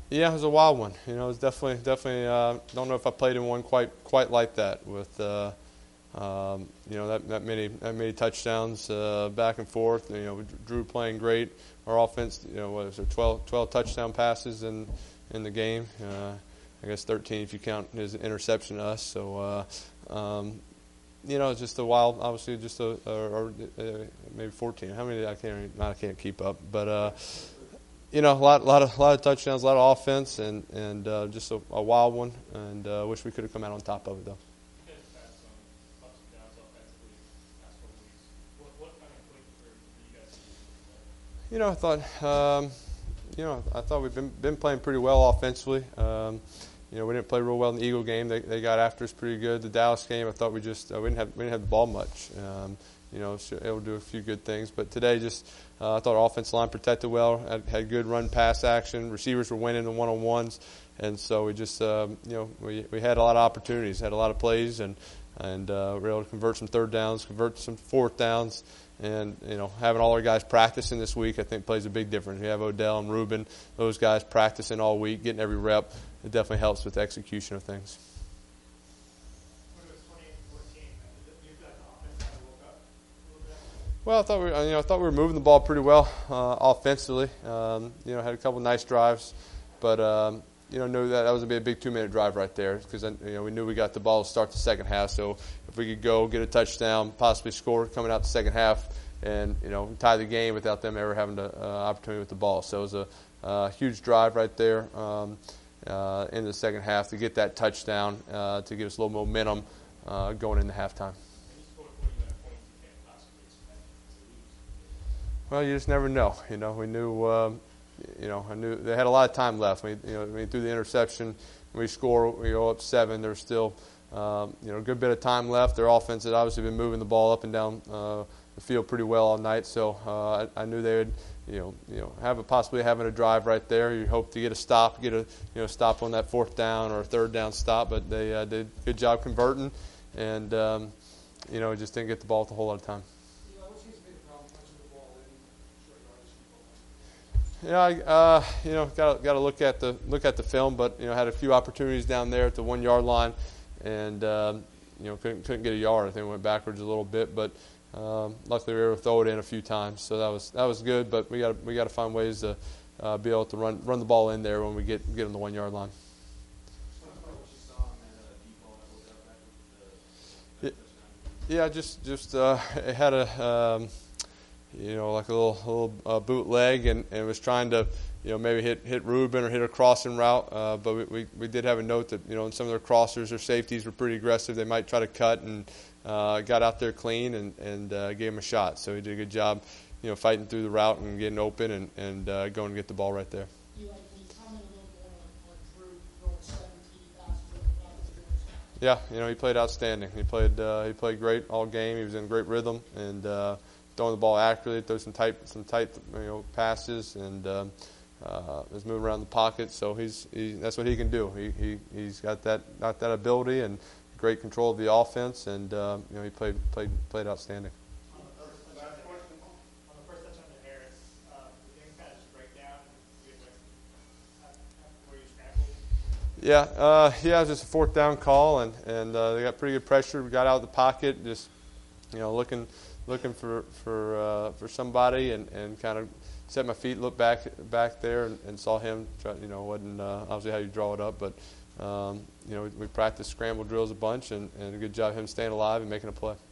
Yeah, it was a wild one. You know, it was definitely. Don't know if I played in one quite like that with. You know that many touchdowns back and forth. You know, Drew playing great. Our offense, you know, what was there 12 touchdown passes in the game. I guess 13 if you count his interception to us. So you know, it's just a wild. Obviously, just or maybe 14. How many? I can't keep up. But you know, a lot of touchdowns, a lot of offense, and just a wild one. And wish we could have come out on top of it though. You guys have had some ups and downs offensively the past couple weeks. What kind of clicked for you guys this week? You know, I thought we've been playing pretty well offensively. You know, we didn't play real well in the Eagle game. They got after us pretty good. The Dallas game, I thought we didn't have the ball much. You know, so able to do a few good things. But today, just I thought our offensive line protected well. Had good run pass action. Receivers were winning the 1-on-1s, and so we just you know we had a lot of opportunities, had a lot of plays, and were able to convert some third downs, convert some fourth downs. And, you know, having all our guys practicing this week, I think, plays a big difference. We have Odell and Ruben, those guys practicing all week, getting every rep. It definitely helps with the execution of things. When it was 28-14, do you feel like the offense kind of woke up a little bit? Well, I thought we were moving the ball pretty well offensively. You know, had a couple nice drives, but you know, knew that was gonna be a big 2-minute drive right there because you know we knew we got the ball to start the second half. So if we could go get a touchdown, possibly score coming out the second half, and you know tie the game without them ever having the opportunity with the ball. So it was a huge drive right there in the second half to get that touchdown to give us a little momentum going into halftime. And you scored 40 points, you can't possibly expect to lose. Well, you just never know. You know, we knew. You know, I knew they had a lot of time left. We threw the interception, we score, we go up 7. There's still, you know, a good bit of time left. Their offense had obviously been moving the ball up and down the field pretty well all night. So I knew they would, you know, possibly having a drive right there. You hope to get a stop, stop on that fourth down or a third down stop. But they did a good job converting, and you know, just didn't get the ball with a whole lot of time. Yeah, you know, got to look at the film, but you know, had a few opportunities down there at the 1-yard line, and you know, couldn't get a yard. I think we went backwards a little bit, but luckily we were able to throw it in a few times, so that was good. But we got to find ways to be able to run the ball in there when we get on the 1-yard line. Yeah, just it had a. You know, like a little bootleg, and was trying to, you know, maybe hit Ruben or hit a crossing route. But we did have a note that, you know, in some of their crossers or safeties were pretty aggressive. They might try to cut, and got out there clean and gave him a shot. So he did a good job, you know, fighting through the route and getting open and going to get the ball right there. Yeah, you know, he played outstanding. He played great all game. He was in great rhythm and throwing the ball accurately, throw some tight you know, passes, and was moving around the pocket. So that's what he can do. He's got that ability and great control of the offense, and you know, he played outstanding. On the first touch on the Harris, did things kind of just break down? Were you scrambled? Yeah, it was just a fourth down call, and they got pretty good pressure. We got out of the pocket, just, you know, looking for somebody, and kind of set my feet, looked back there, and saw him. You know, wasn't obviously how you draw it up, but you know, we practiced scramble drills a bunch, and a good job him staying alive and making a play.